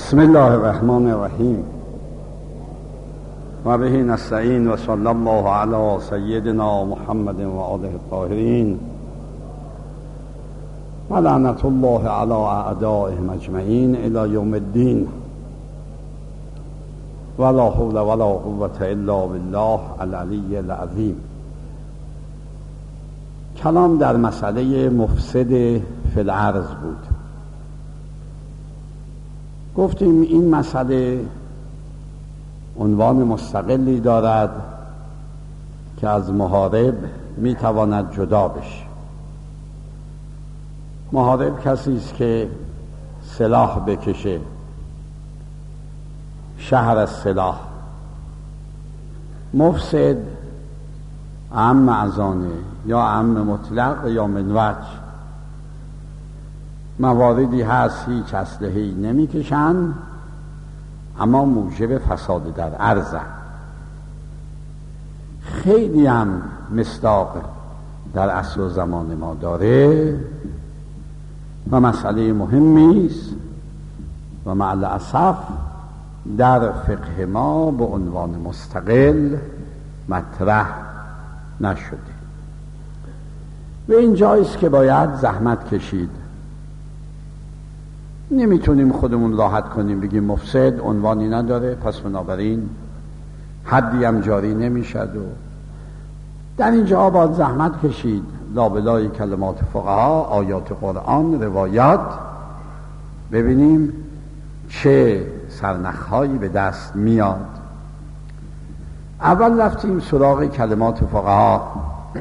بسم الله الرحمن الرحیم و به نستعین و صلی الله علی سیدنا محمد و آله الطاهرین و لعنت الله علی اعدائهم اجمعین الی یوم الدین ولا حول ولا قوة الا بالله العلی العظیم. کلام در مسئله مفسد فی الارض بود. گفتیم این مسئله عنوان مستقلی دارد که از محارب میتواند جدا بشه. محارب کسی است که سلاح بکشه، شهر از سلاح. مفسد اعم از آنه، یا اعم مطلق یا من وجه. مواردی هست هیچ اسلحه‌ای نمیکشن اما موجب فساد در ارض. خیلی هم مصداق در عصر و زمان ما داره و مسئله مهمی است و مع الاسف در فقه ما به عنوان مستقل مطرح نشده. و این جاییست که باید زحمت کشید. نمیتونیم خودمون راحت کنیم بگیم مفسد عنوانی نداره پس بنابراین حدی هم جاری نمیشد. و در اینجا باید زحمت کشید، لابلای کلمات فقها، آیات قرآن، روایات، ببینیم چه سرنخهایی به دست میاد. اول رفتیم سراغ کلمات فقها.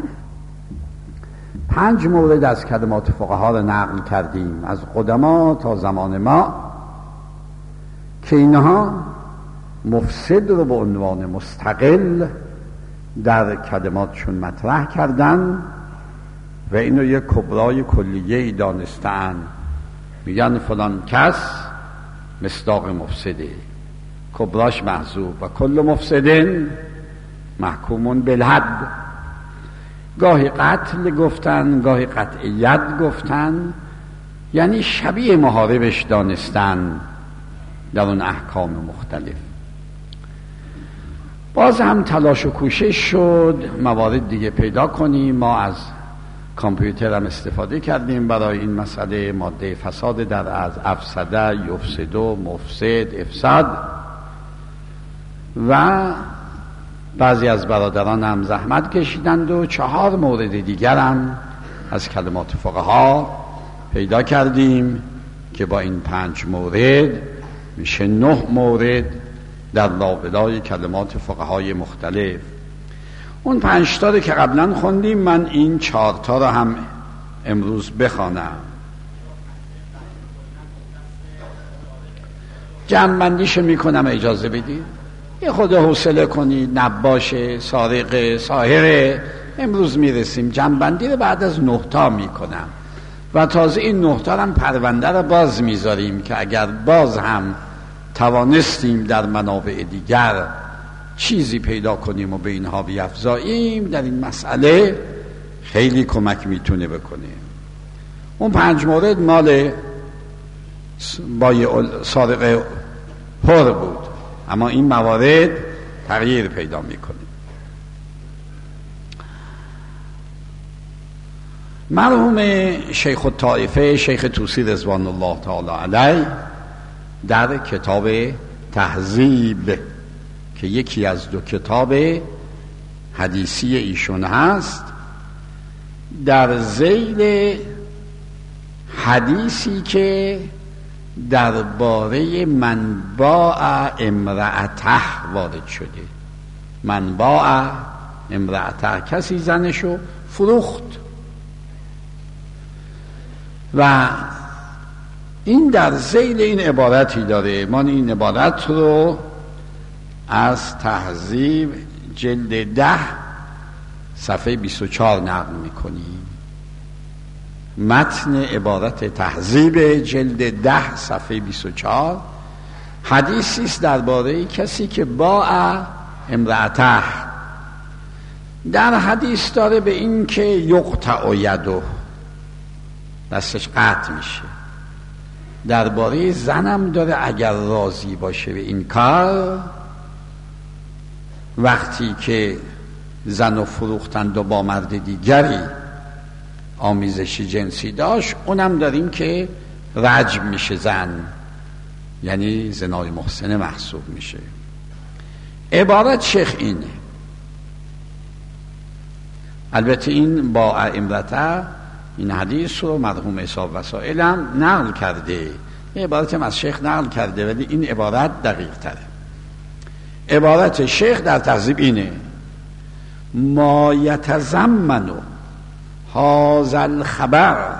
5 مورد از کلمات فقها را نقل کردیم از قدما تا زمان ما که اینها مفسد رو به عنوان مستقل در کلماتشون مطرح کردن و اینو یک کبرای کلیه‌ای دانستن. میگن فلان کس مصداق مفسده، کبراش محذوب، و کل مفسدن محکومون بالحد. گاهی قتل گفتن، گاهی قطعیت گفتن، یعنی شبیه محاربش دانستن در اون احکام مختلف. باز هم تلاش و کوشش شد موارد دیگه پیدا کنیم. ما از کامپیوتر هم استفاده کردیم برای این مسئله. ماده فساد در از افسده، یفسدو، مفسد، افساد. و بعضی از برادران هم زحمت کشیدند و 4 مورد دیگر هم از کلمات فقها پیدا کردیم که با این 5 مورد میشه 9 مورد در لابلای کلمات فقهای مختلف. اون 5 تا که قبلا خوندیم، من این 4 تا رو هم امروز بخوانم. جمع‌بندیش میکنم، اجازه بدید. یه خود حوصله کنید، نباشه، سارق، ساحره. امروز میرسیم جمع‌بندی رو بعد از 9 تا میکنم و تازه این 9 تا هم پرونده رو باز میذاریم که اگر باز هم توانستیم در منابع دیگر چیزی پیدا کنیم و به اینها بیفزاییم، در این مسئله خیلی کمک میتونه بکنه. اون 5 مورد مال سارق حر بود، اما این موارد تغییر پیدا میکنه. مرحوم شیخ الطائفه شیخ طوسی رضوان الله تعالی علیه در کتاب تهذیب که یکی از 2 کتاب حدیثی ایشون هست، در ذیل حدیثی که درباره من باع امرأته وارد شده. من باع امرأته، کسی زنشو فروخت. و این در ذیل این عبارتی داره. ما این عبارت رو از تهذیب جلد 10 صفحه 24 نقل میکنیم. متن عبارت تهذیب جلد 10 صفحه 24 حدیثی است درباره کسی که باع امرأته. در حدیث داره به این که یقطع یده، دستش قطع میشه. درباره زنم داره اگر راضی باشه به این کار، وقتی که زن رو فروختند و با مرد دیگری آمیزشی جنسی داشت، اونم داریم که رجم میشه زن، یعنی زنای محسن محسوب میشه. عبارت شیخ اینه. البته این با ائمه این حدیث رو مرحوم اصحاب وسائل هم نقل کرده، این عبارت هم از شیخ نقل کرده، ولی این عبارت دقیق تره. عبارت شیخ در تهذیب اینه: ما یتضمن هذا الخبر،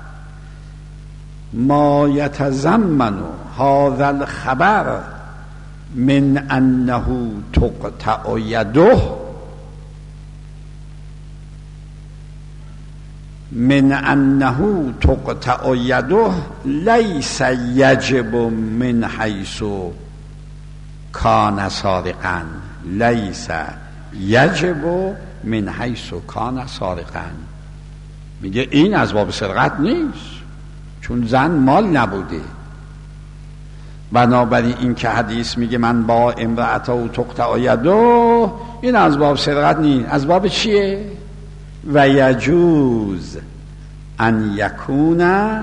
ما یتضمن هذا الخبر من انه تقطع یده، من انه تقطع یده لیس یجب من حیث کان سارقا، لیس یجب من حیث کان سارقا. میگه این از باب سرقت نیست، چون زن مال نبوده. بنابراین این که حدیث میگه من با امرأته و تقطع یده، این از باب سرقت نیست. از باب چیه؟ و یجوز ان یکون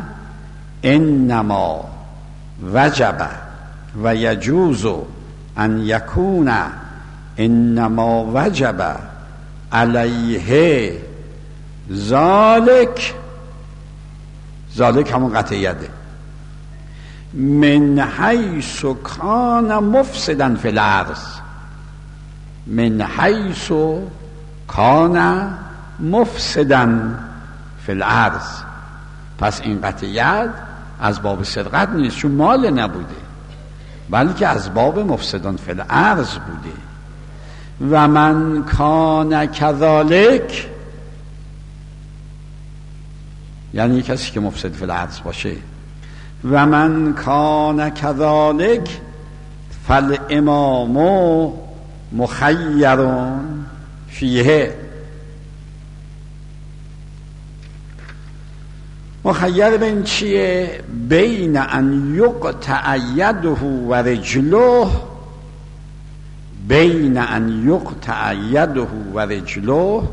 انما وجب، و یجوز ان یکون انما وجب علیه ذالک، ذالک همون قطع یده، من حیث کان مفسدا فی الارض، من حیث کان مفسدا فی الارض. پس این قطع ید از باب سرقت نیست، چون مال نبوده، بلکه از باب مفسدان فی الارض بوده. و من کان کذالک، یعنی کسی که مفسد فی الارض باشه. و من کان کذالک فالامام مخیر فیه، مخیر بین چیه؟ بین ان یقطع یده و رجله، بین ان یقطع یده و رجله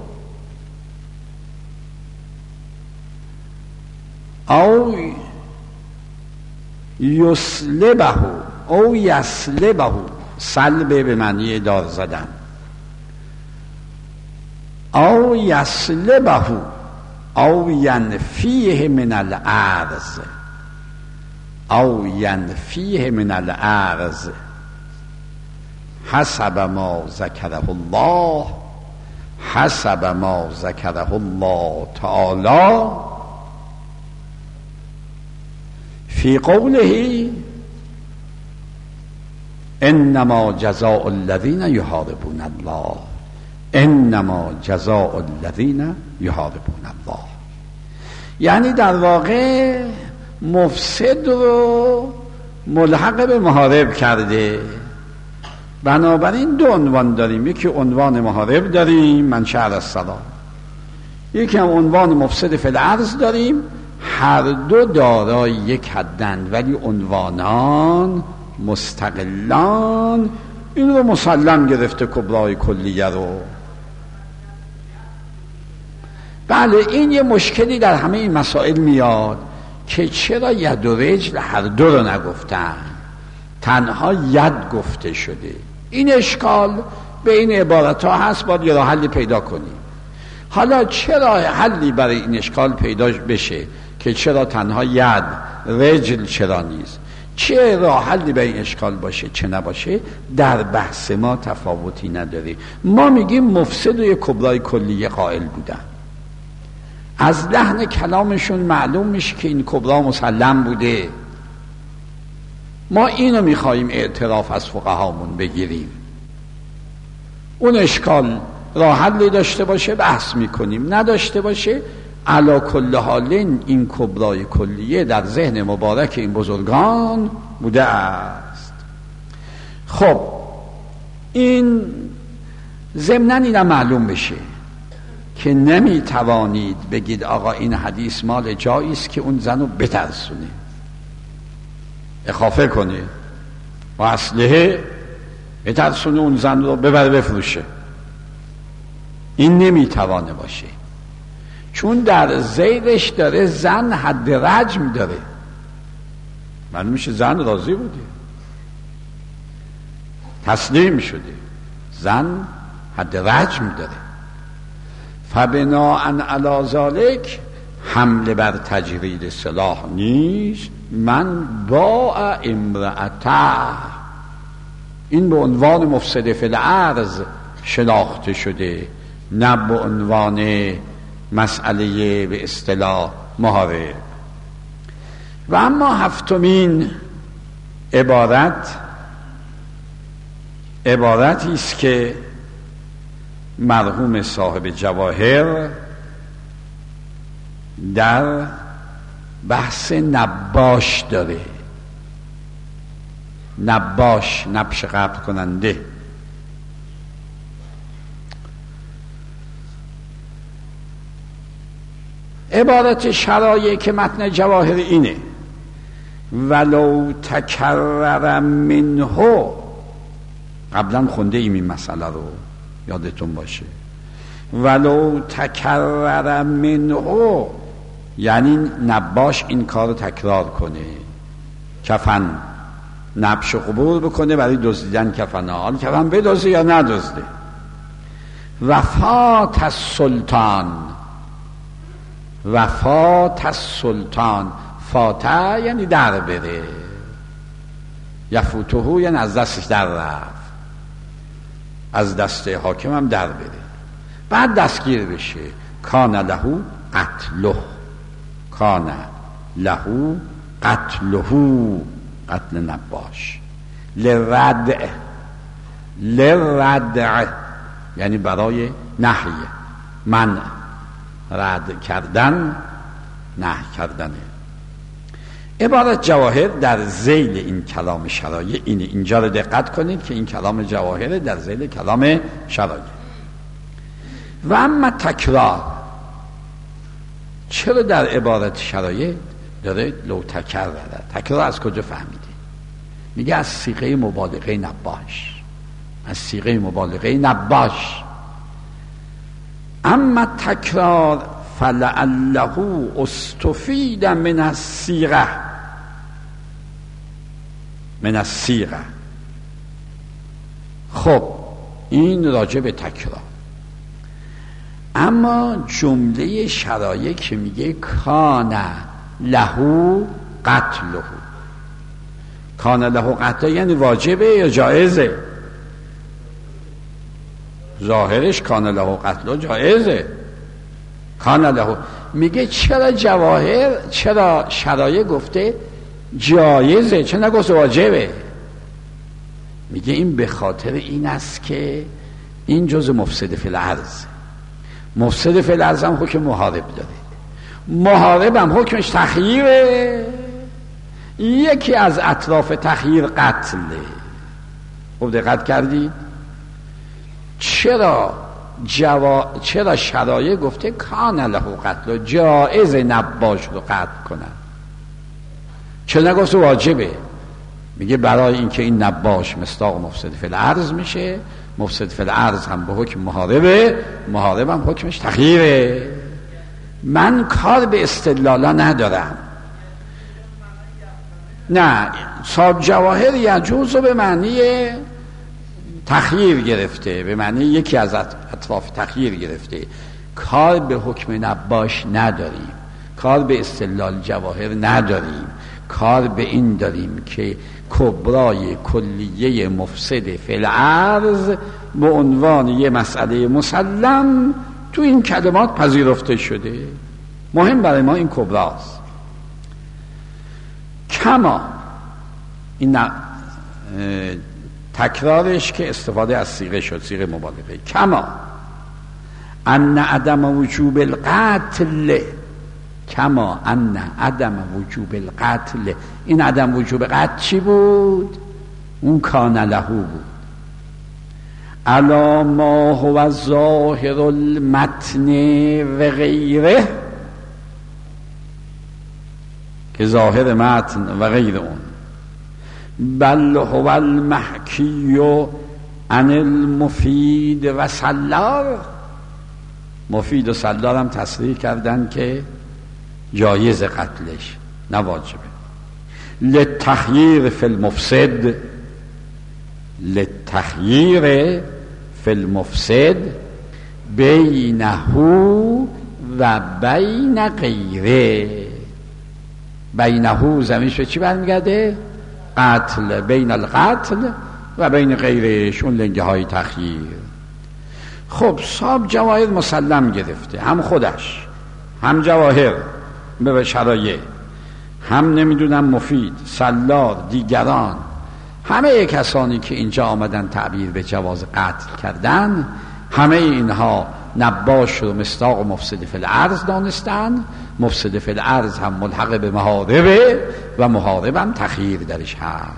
او یسلبه، او یسلبه، سلب به معنی دار زدن، او یسلبه او ینفیه من الارض، او ینفیه من الارض حسب ما ذکره الله، حسب ما ذکره الله تعالی فی قوله انما جزاء الذین یحاربون الله، انما جزاء الذین یحاربون الله. یعنی در واقع مفسد رو ملحق به محارب کرده. بنابراین دو عنوان داریم، یکی عنوان محارب داریم من شهر السلام، یکی هم عنوان مفسد فی الارض داریم. هر دو دارای یک حدند، ولی عنوانان مستقلان. این رو مسلم گرفته کبرای کلیه رو. بله، این یه مشکلی در همه این مسائل میاد که چرا ید و رجل هر دو رو نگفتن، تنها ید گفته شده. این اشکال به این عبارت ها هست، باید یه راه حلی پیدا کنیم. حالا چرا حلی برای این اشکال پیدا بشه که چرا تنها ید، رجل چرا نیست، چه راه حلی به این اشکال باشه چه نباشه، در بحث ما تفاوتی نداره. ما میگیم مفسد و یک کبرای کلیه قائل بودن. از لحن کلامشون معلوم میشه که این کبرا مسلم بوده. ما اینو میخواییم اعتراف از فقهامون بگیریم. اون اشکال راه حلی داشته باشه بحث میکنیم، نداشته باشه علا کل حالین این کبرای کلیه در ذهن مبارک این بزرگان بوده است. خب این ضمناً اینم معلوم بشه که نمیتوانید بگید آقا این حدیث مال جایی است که اون زنو بترسونه. اخافه کنه و اسلحه بترسونه اون زن رو ببره بفروشه. این نمیتوانه باشه، چون در زیرش داره زن حد رجم داره. معلوم میشه زن راضی بوده، تسلیم شده، زن حد رجم داره. فبناء علی ذلک حمله بر تجرید سلاح نیست. من باع امرأته، این به عنوان مفسد فی الارض شناخته شده، نه به عنوان مسئله به اصطلاح محارب. و اما هفتمین عبارتی است که مرحوم صاحب جواهر در بحث نباش داره. نباش، نبش قبض کننده. عبارت شرایع که متن جواهر اینه: ولو تکرر منه. قبلا خونده ایم این مسئله رو، یادتون باشه. ولو تکرر منه یعنی نباش این کار رو تکرار کنه، کفن نبش قبول بکنه برای دزدیدن کفن. حال کفن بدزده یا ندزده. وفات السلطان، وفات السلطان، فاته یعنی در بره، یفوتهو یعنی از دستش در رفت، از دست حاکم هم در بره، بعد دستگیر بشه. کان لهو قتله، کان لهو قتله، قتل نباش. لردع یعنی برای نهی، منع، رد کردن، نهی کردنه. عبارت جواهر در ذیل این کلام شرایع اینه. اینجا رو دقت کنید که این کلام جواهر در ذیل کلام شرایع. و اما تکرار، چرا در عبارت شرایع داره لو تکرر؟ تکرار از کجا فهمیده؟ میگه از صیغه مبالغه نباش، از صیغه مبالغه نباش. اما تکرار فلعله استفید من الصیغه، من الصیغه. خب این راجع به تکرار. اما جمله شرایع که میگه کان لهو قتله، کان لهو قتله یعنی واجبه یا جایزه؟ ظاهرش کان لهو قتله جایزه. کان لهو میگه چرا جواهر، چرا شرایع گفته جایزه، چرا نگفته واجبه؟ میگه این به خاطر این است که این جز مفسد فی الارض. مفسد فی الارض هم حکم محارب داره. محارب هم حکمش تخییره. یکی از اطراف تخییر قتله. خب دقت کردید؟ چرا شرایع گفته کان له قتل، جایز نباش رو قتل کنن، چرا نگفته واجبه؟ میگه برای اینکه این نباش مصداق مفسد فی الارض میشه. مفسد فی الارض هم به حکم محاربه، محارب هم حکمش تخییره. من کار به استدلالا ندارم. نه، صاحب جواهر یجوز به معنی تخییر گرفته، به معنی یکی از اطراف تخییر گرفته. کار به حکم نباش نداریم، کار به استدلال جواهر نداریم. کار به این داریم که کبرای کلیه مفسد فی الارض به عنوان یه مسئله مسلم تو این کلمات پذیرفته شده. مهم برای ما این کبراست. کما این تکرارش که استفاده از صیغه شد، صیغه مبالغه. کما ان عدم وجوب القتل، کما ان عدم وجوب القتل. این عدم وجوب قتل چی بود؟ اون کان له بود. علی ما هو ظاهر المتن و غیره، که ظاهر متن و غیر اون بل هو المحکی عن المفید و سلار. مفید و سلار هم تصریح کردن که جایز قتلش، نه واجبه. للتخییر فی المفسد، للتخییر فی المفسد بینه و بین غیره. بینه زمینش به چی برمیگرده؟ قتل، بین القتل و بین غیرش، اون لنگه های تخییر. خب صاحب جواهر مسلم گرفته، هم خودش، هم جواهر به شرایع، هم نمیدونم مفید، سلار، دیگران، همه کسانی که اینجا آمدن تعبیر به جواز قتل کردن، همه اینها نباش رو مصداق و مفسد فی الارض دانستن. مفسد فی الارض هم ملحق به محاربه و محارب هم تخییر درش هست.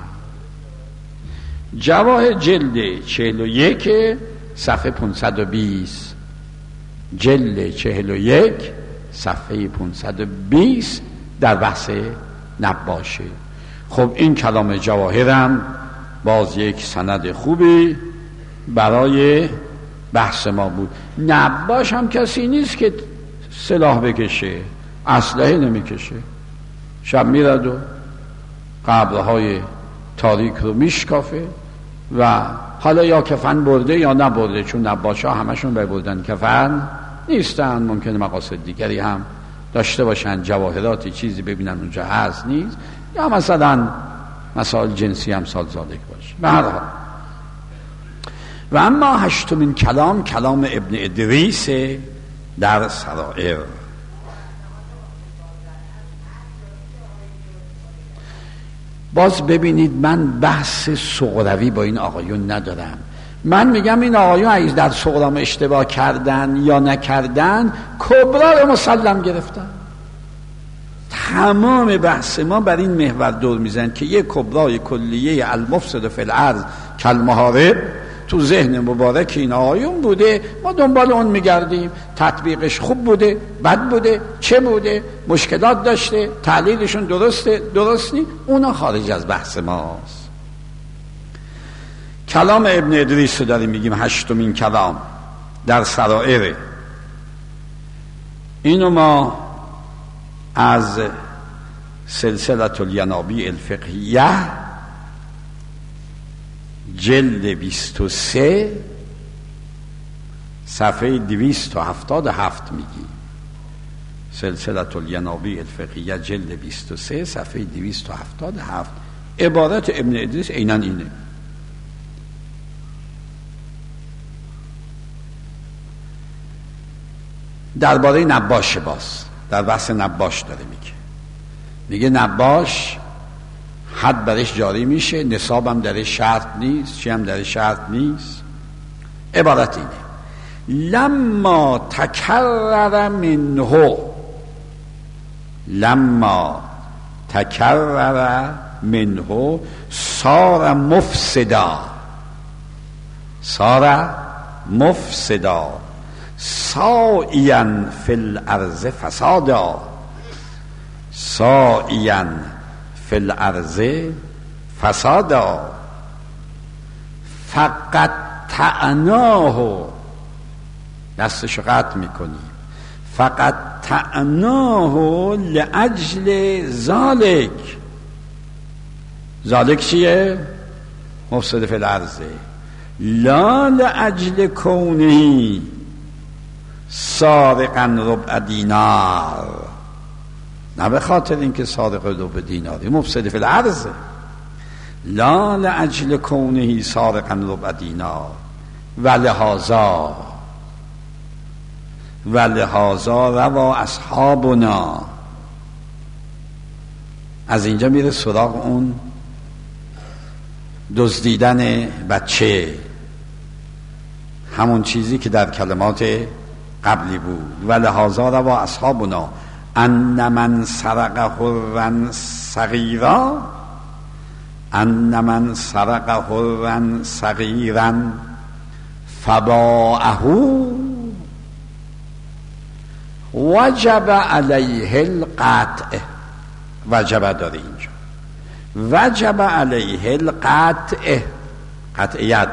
جواهر جلد 41 صفحه 520، جلد 41 صفحه 520 در بحث نباشه. خب این کلام جواهرم باز یک سند خوبی برای بحث ما بود. نباش هم کسی نیست که سلاح بکشه، اسلحه نمیکشه، شب میرد و قبرهای تاریک رو میشکافه و حالا یا کفن برده یا نبرده، چون نباش ها همشون بردن کفن نیستن، ممکنه مقاصد دیگری هم داشته باشن، جواهراتی چیزی ببینن اونجا هست نیست، یا مثلا مسائل جنسی هم سال زالک باشه. به هر حال و اما هشتمین کلام، کلام ابن ادریس در سرائر. باز ببینید من بحث صغروی با این آقایون ندارم. من میگم این آقایون اگه در صغرام اشتباه کردن یا نکردن، کبرا رو مسلم گرفتن. تمام بحث ما بر این محور دور میزن که یک کبرای کلیه المفسد فی الارض کالمحارب تو ذهن مبارک این آقایون بوده، ما دنبال اون میگردیم. تطبیقش خوب بوده، بد بوده، چه بوده، مشکلات داشته، تعلیلشون درسته، درست نی، اونا خارج از بحث ماست. کلام ابن ادریس رو داریم میگیم، هشتمین کلام در سرائر. اینو ما از سلسله الینابیع الفقهیه جلد 23 صفحه 277 میگی. سلسله الینابیع الفقهیه جلد 23 صفحه 277. عبارت ابن ادریس عیناً اینه. درباره نباش، باز در بحث نباش داره میگه نباش حد برش جاری میشه، نصاب هم درش شرط نیست، چی هم درش شرط نیست. عبارت اینه: لما تکرر منه، لما تکرر منه صار مفسدا، صار مفسدا سائیا فی الارض فسادا، سائیا فی الارض فسادا فقط تعناه، دستشو قطع میکنی، فقط تعناه لاجل ذالک. ذالک چیه؟ مفسد فی الارض، لا لاجل کونه سارقا ربع دینار، نه به خاطر اینکه سارق ربع دیناری، مفسد فی الارض، لا لاجل کونه سارقا ربع دینار. ولهذا روا اصحابنا. از اینجا میره سراغ اون دزدیدن بچه، همون چیزی که در کلمات قبلی بود. ولهذا روا اصحابنا ان من سرق حرا صغیرا، ان من سرق حرا صغیرا فباعه وجب علیه القطع. وجب داره اینجا، وجب علیه القطع، قطعیت.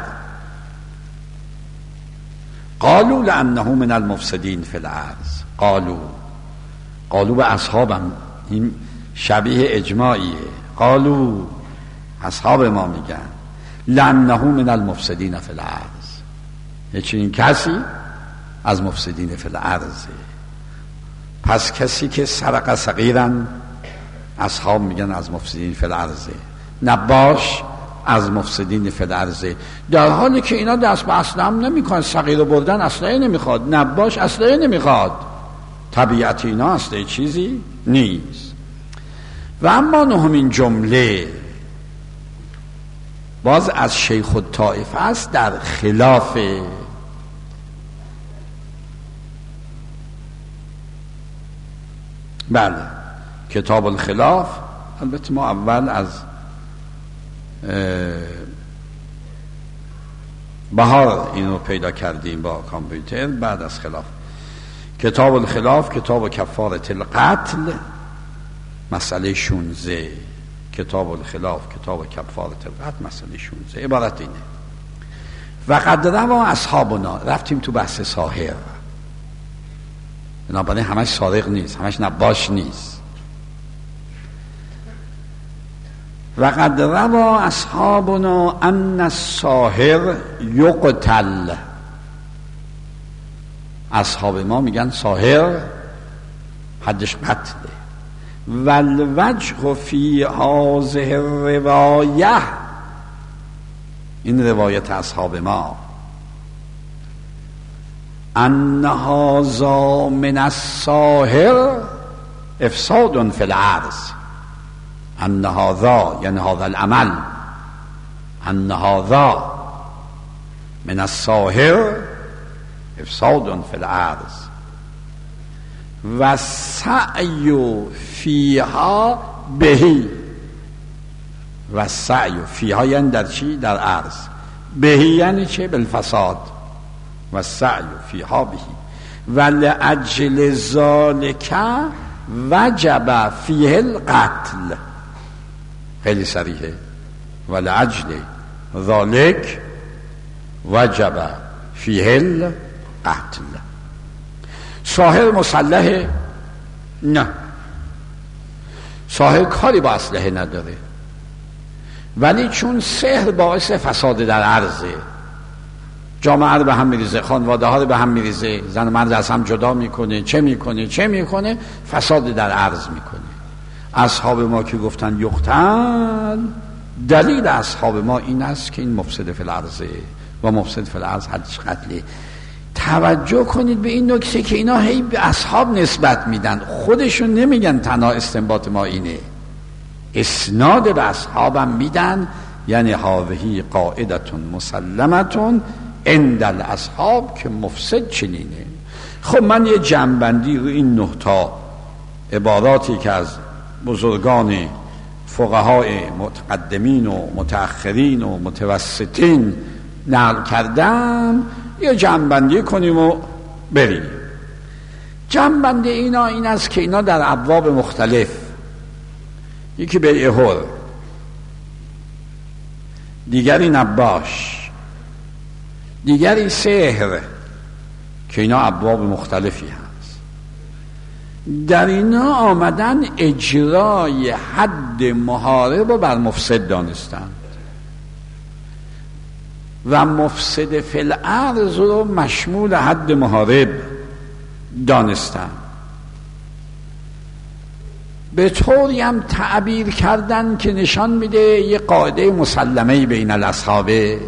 قالوا لأنه من المفسدین فی الارض. قالوا به اصحابم، این شبیه اجماعیه. قالوا اصحاب ما میگن لأنه من المفسدین فی الارض، یه چنین کسی از مفسدین فی الارضه. پس کسی که سرق صغیرن اصحاب میگن از مفسدین فی الارضه، نباش از مفسدین فی الارضه، در حالی که اینا دست به اسلحه نمیکنن. صغیر بردن اسلحه نمیخواد، نباش اسلحه نمیخواد، طبیعت اینا اسلحه چیزی نیست. و اما نهمین جمله باز از شیخ الطائفه است، در خلاف بله کتاب الخلاف. البته ما اول از بهار اینو پیدا کردیم با کامپیوتر، بعد از خلاف. کتاب الخلاف کتاب کفارة القتل مسئله 16. کتاب الخلاف کتاب کفارة القتل مسئله 16 عبارت اینه: و قد روی اصحابنا. رفتیم تو بحث ساحر، بنابراین همش سارق نیست، همش نباش نیست. و قد روی اصحابنا ان الساحر یقتل. اصحاب ما میگن ساحر حدش قتله. والوجه فی هذه الروایه، این روایت اصحاب ما، ان هذا من الساحر افساد فی الارض. ان هذا یعنی هذا العمل، ان هذا من الساحر افساد فی الارض و سعی فیها بهی. و سعی فیها یعنی در چی؟ در ارض. بهی یعنی چه؟ بالفساد. و سعی فیها بهی و لأجل ذالک وجب فیه القتل. خیلی صریحه. و لأجل ذالک وجب فیه القتل. ساحر مسلحه؟ نه، ساحر کاری با اسلحه نداره، ولی چون سحر باعث فساد در عرضه، جامعه رو به هم میریزه، خانواده ها رو به هم میریزه، زن و مرد از هم جدا میکنه، چه میکنه؟ فساد در عرض میکنه. اصحاب ما که گفتن یقتل، دلیل اصحاب ما این است که این مفسد فی الارضه و مفسد فی الارض حدش قتله. توجه کنید به این نکته که اینا هی به اصحاب نسبت میدن، خودشون نمیگن. تنها استنباط ما اینه، اسناد به اصحابم میدن، یعنی هذه قاعدتون مسلمتون عند الاصحاب که مفسد چنینه. خب من یه جنبندی رو این 9 تا عباراتی که از بزرگان فقهای متقدمین و متأخرین و متوسطین نقل کردم یه جنبندی کنیم و بریم. جنبندی اینا این است که اینا در ابواب مختلف، یکی بیع حر، دیگری نباش، دیگری سحر، که اینا ابواب مختلفی هست، در اینا آمدن اجرای حد محارب رو بر مفسد دانستند و مفسد فی الارض رو مشمول حد محارب دانستند. به طوری هم تعبیر کردن که نشان میده یه قاعده مسلمه بین الاصحابه.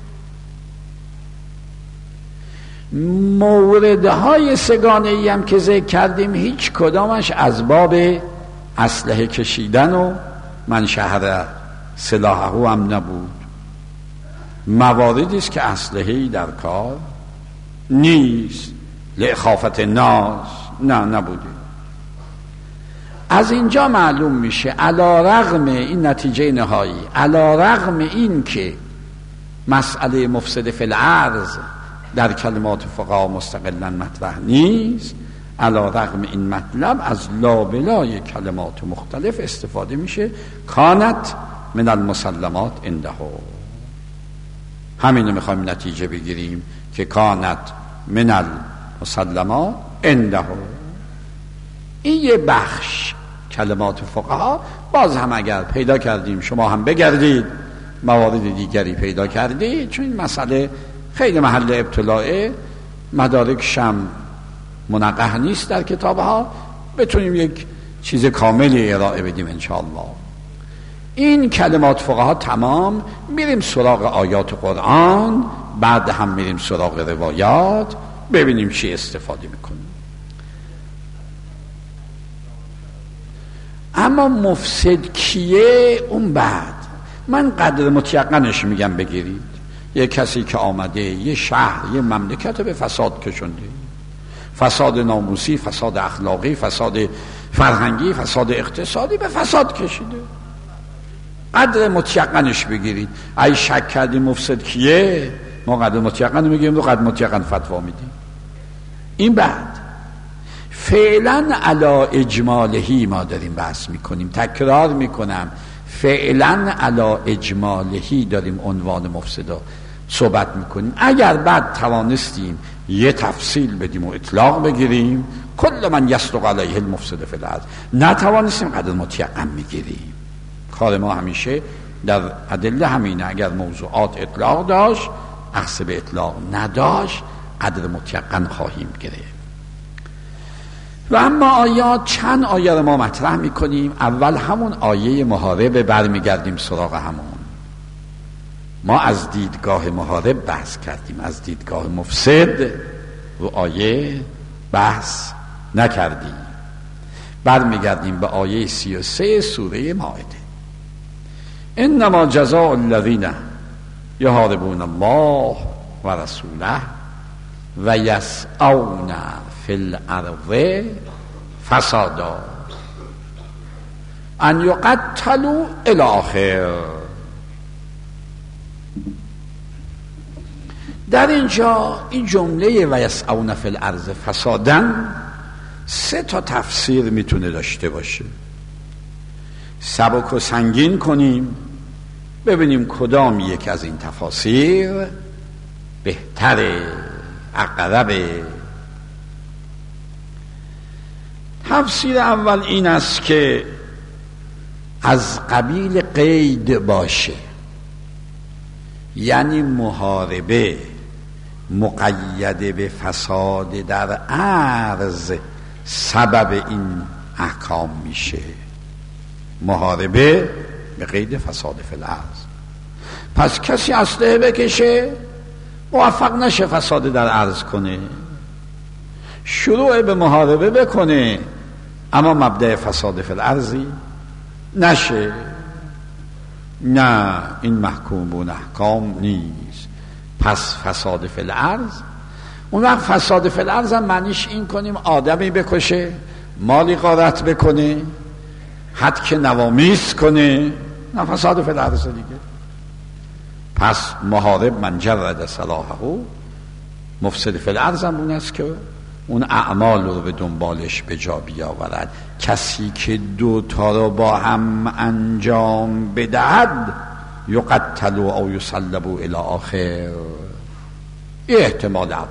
موردهای سگانه‌ای هم که ذکر کردیم هیچ کدامش از باب اسلحه کشیدن و من شهر سلاحه هم نبود. مواردی است که اسلحه‌ای در کار نیست، لإخافة الناس نبوده. از اینجا معلوم میشه علی رغم این نتیجه نهایی، علی رغم این که مسئله مفسد فی الارض در کلمات فقها مستقلا مطرح نیست، علی رغم این مطلب از لابلای کلمات مختلف استفاده میشه. کانت من المسلمات عنده. همینو میخوایم نتیجه بگیریم که کانت من المسلمات عنده. این یه بخش کلمات فقها. باز هم اگر پیدا کردیم، شما هم بگردید موارد دیگری پیدا کردید، چون این مسئله خیلی محل ابتلاعه، مدارکش هم منقح نیست در کتابها، بتونیم یک چیز کاملی ارائه بدیم انشاءالله. این کلمات فقها تمام، میریم سراغ آیات قرآن، بعد هم میریم سراغ روایات، ببینیم چی استفاده میکنیم. اما مفسد کیه؟ اون بعد من قدر متیقنش میگم بگیرید. یه کسی که آمده یه شهر، یه مملکت به فساد کشونده، فساد ناموسی، فساد اخلاقی، فساد فرهنگی، فساد اقتصادی، به فساد کشیده. قدر متیقنش بگیرید. ای شک کردی مفسد کیه؟ ما قدر متیقن میگیم و قدر متیقن فتوا میدیم. این بعد فعلا علا اجمالهی ما داریم بحث میکنیم، تکرار میکنم، فعلا علا اجمالهی داریم عنوان مفسدا صحبت میکنیم. اگر بعد توانستیم یه تفصیل بدیم و اطلاق بگیریم، کل من یصدق علیه المفسد فی الارض، نتوانستیم قدر متیقن میگیریم. کار ما همیشه در ادله همینه، اگر موضوعات اطلاق داشت اخذ به اطلاق نداشت قدر متیقن خواهیم گرفت. و اما آیات، چند آیه رو ما مطرح میکنیم. اول همون آیه محاربه، برمیگردیم سراغ همون. ما از دیدگاه محارب بحث کردیم، از دیدگاه مفسد رو آیه بحث نکردیم. برمیگردیم به آیه 33 سوره مائده. انما جزاء الذین یحاربون الله و رسوله و یسعون فی الارض فسادا ان یقتلوا الی آخر. در اینجا این جمله و یسعون فی الارض فسادا 3 تا تفسیر میتونه داشته باشه. سبک و سنگین کنیم ببینیم کدام یک از این تفاسیر بهتره، اقربه. تفسیر اول این است که از قبیل قید باشه، یعنی محاربه مقید به فساد در ارض سبب این احکام میشه. محاربه به قید فساد فی الارض. پس کسی اسلحه بکشه موفق نشه فساد در ارض کنه، شروع به محاربه بکنه اما مبدأ فساد فی الارضی نشه، نه، این محکومون احکام نیست. پس فساد فی الارض، اون وقت فساد فی الارض هم معنیش این کنیم آدمی بکشه، مالی غارت بکنه، حد نوامیس کنه، نه فساد فی الارض دیگه. پس محارب من جرد سلاحه، مفسد فی الارض هم اون است که اون اعمال رو به دنبالش به جا بیاورد. کسی که 2 تا رو با هم انجام بدهد یقتلوا او یصلبوا الی آخر. احتمال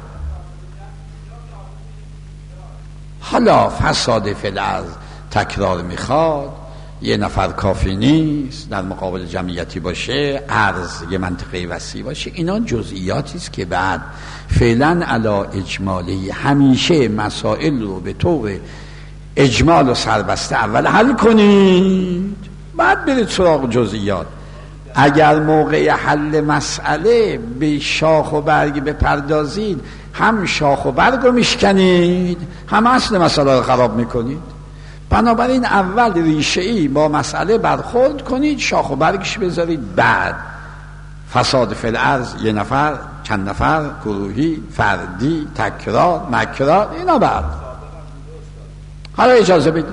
حالا فساد فی الارض تکرار میخواد، یه نفر کافی نیست، در مقابل جمعیتی باشه، ارض یه منطقه وسیع باشه، اینا جزئیاتی است که بعد فعلا علا اجمالی همیشه مسائل رو به طور اجمال و سربسته اول حل کنید، بعد برید سراغ جزئیات. اگر موقع حل مسئله به شاخ و برگ بپردازید، هم شاخ و برگ رو میشکنید، هم اصل مسئله رو خراب میکنید. بنابراین اول ریشه‌ای با مسئله برخورد کنید، شاخ و برگش بذارید، بعد فساد فی الارض یه نفر، چند نفر، گروهی، فردی، تکرار، مکرار، اینا بعد. حالا اجازه بدید،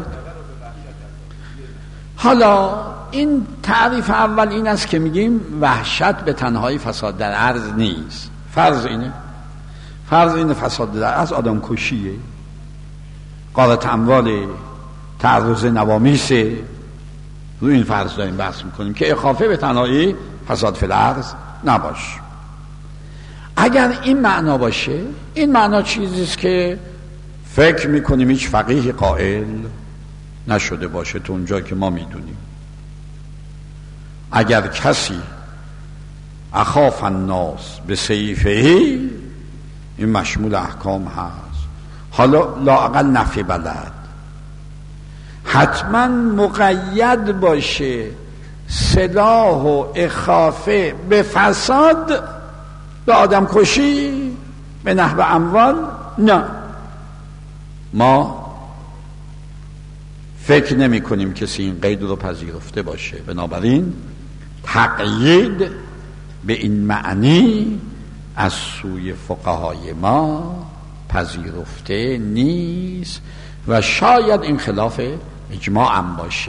حالا این تعریف اول این است که میگیم وحشت به تنهایی فساد در ارض نیست. فرض اینه فساد در ارض آدم کشیه، غارت اموال، تعرض نوامیس، روی این فرض داریم بحث میکنیم که اخافه به تنهایی فساد فی الارض نباش. اگر این معنا باشه، این معنا چیزیست که فکر میکنیم هیچ فقیه قائل نشده باشه تو اونجا که ما میدونیم. اگر کسی اخاف الناس به سیفه، این مشمول احکام هست. حالا لااقل نفی بلد حتما مقید باشه سلاح و اخافه به فساد، به آدم کشی، به نهب اموال، نه. ما فکر نمی کنیم کسی این قید رو پذیرفته باشه. بنابراین تقیید به این معنی از سوی فقهای ما پذیرفته نیست و شاید این خلاف اجماع هم باشه.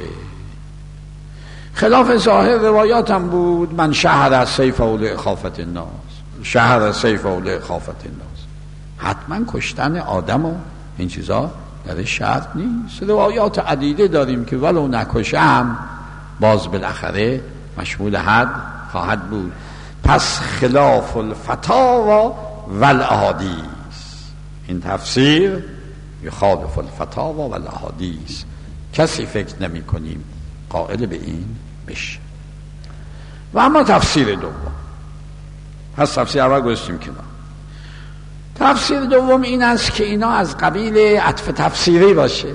خلاف ظاهر روایات هم بود. من شهر از سیف اول اخافت الناس، شهر از سیف اول اخافت الناس. حتما کشتن آدم و این چیزا در شرط نیست. روایات عدیده داریم که ولو نکشم باز بالاخره مشمول حد خواهد بود. پس خلاف الفتاوا والاحادیث، این تفسیر یخالف الفتاوا والاحادیث، کسی فکر نمی کنیم قائل به این بشه. و اما تفسیر دوم، پس تفسیر اول گذاشتیم کنار. تفسیر دوم این است که اینا از قبیل عطف تفسیری باشه،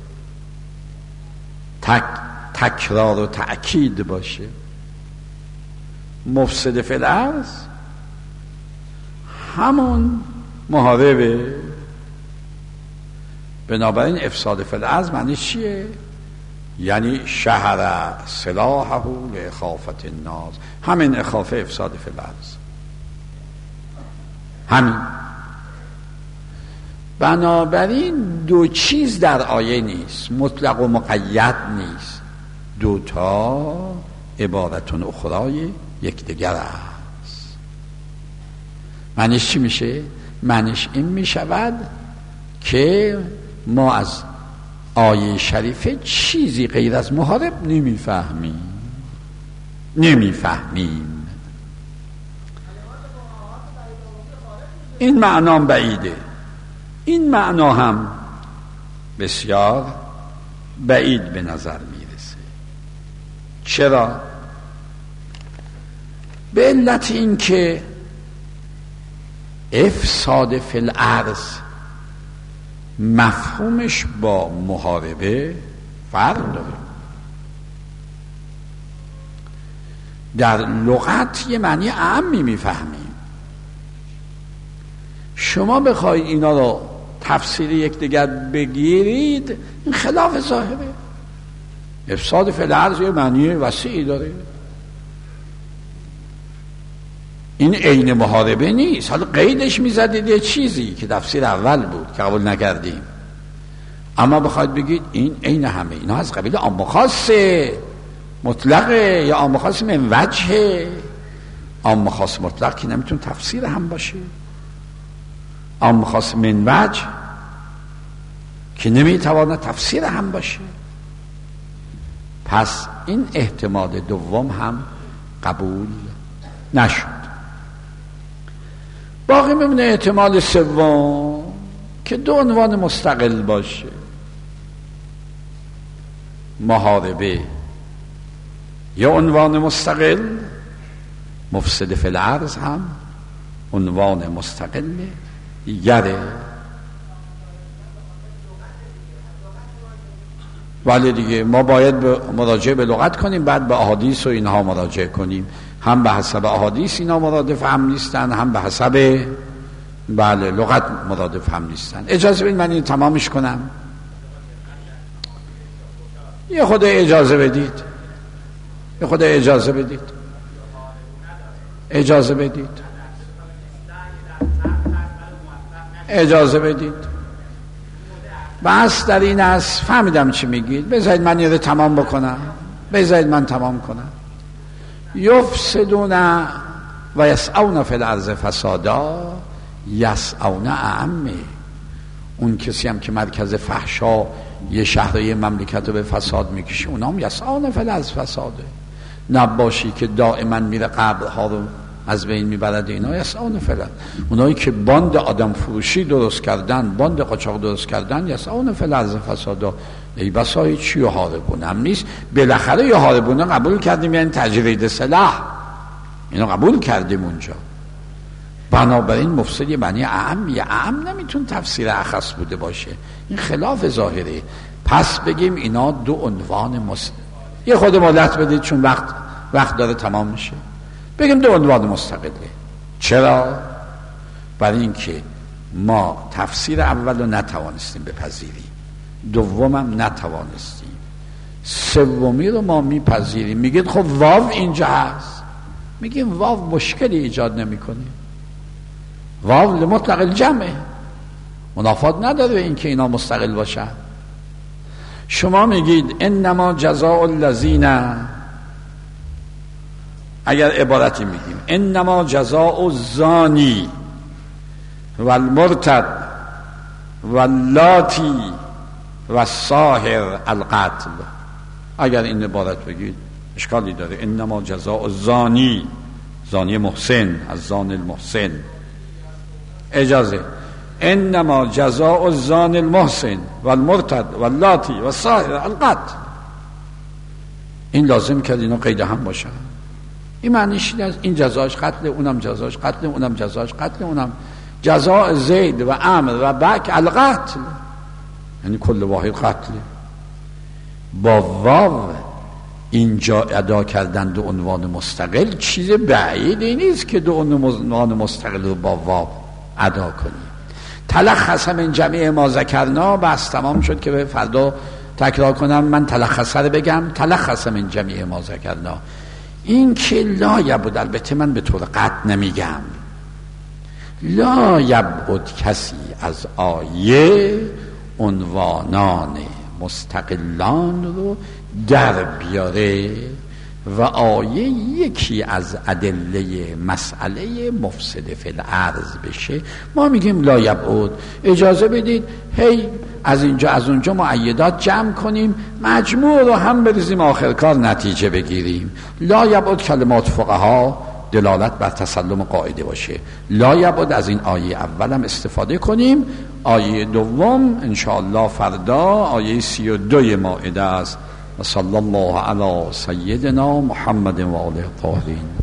تکرار و تأکید باشه. مفسد فی الارض همون محاربه. بنابراین افساد فی الارض معنی چیه؟ یعنی شهر سلاحه لاخافت الناس، همین اخافه افساد فی الارض، همین. بنابراین دو چیز در آیه نیست، مطلق و مقید نیست، دوتا عبارتون اخرای یکدیگر است. معنیش چی میشه؟ معنیش این میشود که ما از آیه شریفه چیزی غیر از محارب نمیفهمیم. این معنا بعیده، این معنا هم بسیار بعید به نظر میرسه. چرا؟ به علت این که افساد فی الارض مفهومش با محاربه فرق داره. در لغت یه معنی عامی میفهمیم. شما بخواید اینا رو تفسیر یکدیگر بگیرید، این خلاف ظاهره. افساد فی الارض یه معنی وسیعی داره، این عین محاربه نیست. حالا قیدش میزدید یه چیزی که تفسیر اول بود که قبول نکردیم، اما بخواید بگید این عین همه، اینا از قبیل عام خاص مطلقه یا عام خاص من وجهه. عام خاص مطلق که نمیتون تفسیر هم باشه، عام خاص من وجه که نمیتواند تفسیر هم باشه. پس این احتمال دوم هم قبول نشد. باقی میمونه احتمال سوم که دو عنوان مستقل باشه، محاربه یا عنوان مستقل، مفسد فی الارض هم عنوان مستقل دیگره. ولی دیگه ما باید مراجعه به لغت کنیم، بعد به احادیث و اینها مراجعه کنیم. هم به حسب احادیث اینا مرادف هم نیستن، هم به حسب لغت مرادف هم نیستن. اجازه بدید من این تمامش کنم. یه خود اجازه بدید، یه خود اجازه بدید، اجازه بدید، اجازه بدید. بس در این است. فهمیدم چی میگید، بذارید من یه تمام بکنم، بذارید من تمام کنم. یفسدون و یسعون فی الارض فسادا، یسعون اعمه. اون کسی هم که مرکز فحشا یه شهر یه مملکت رو به فساد میکشه، اونا هم یسعون فی الارض فساده. نباشی که دائما میره قبرها رو از بین میبرد، اینا یسعون فی الارض. اونایی که باند آدم فروشی درست کردن، باند قاچاق درست کردن، یسعون فی الارض فسادا. ای بسا هیچی یحاربون هم نیست. بالاخره یحاربون قبول کردیم، یعنی تجرید سلاح، اینو قبول کردیم اونجا. بنابراین مفسد یه معنی اعم نمیتون تفسیر اخص بوده باشه، این خلاف ظاهره. پس بگیم اینا دو عنوان یه خود مهلت بدید چون وقت داره تمام میشه. بگیم دو عنوان مستقله. چرا؟ برای اینکه ما تفسیر اول رو نتوانستیم بپذیریم، دومم نتوانستیم، سومی رو ما میپذیریم. میگید خب واو اینجا هست، میگیم واو مشکلی ایجاد نمیکنه، واو لمطلق الجمعه، منافات نداره این که اینا مستقل باشن. شما میگید انما جزاء الذین، اگر عبارتی میگیم انما جزاء الزانی والمرتد واللاتی والساحر القتل، اگر این عبارت بگید اشکالی داره. انما جزاء الزانی، زانی محسن، از زان المحسن، اجازه. انما جزاء الزان المحسن والمرتد واللاتی والساحر القتل، این لازم کرد اینا قید هم باشن. این معنیش این جزاش قتل، اونم جزاش قتل، اونم جزاش قتل، اونم جزاء زید و عمرو و بک القتل، یعنی کل واحد قتل. با واو اینجا ادا کردن دو عنوان مستقل چیز بعیدی نیست که دو عنوان مستقل رو با واو ادا کنیم. تلخص من جمعی ما ذکرنا، بس تمام شد که به فردا تکرار کنم. من تلخص رو بگم. تلخص من جمعی ما ذکرنا این که لا یبعد، البته من به طور قطع نمیگم، لا یبعد کسی از آیه عنوانان مستقلان رو در بیاره و آیه یکی از ادله مسئله مفسد فی الارض بشه. ما میگیم لا یبعد، اجازه بدید هی از اینجا از اونجا مؤیدات جمع کنیم، مجموع رو هم بریزیم آخر کار نتیجه بگیریم. لا یبعد کلمات فقها دلالت بر تسلم قاعده باشه. لا یبعد از این آیه اولم استفاده کنیم. آیه دوم انشاءالله فردا آیه 32 مائده است. و صلی الله علی سیدنا محمد و آله الطاهرین.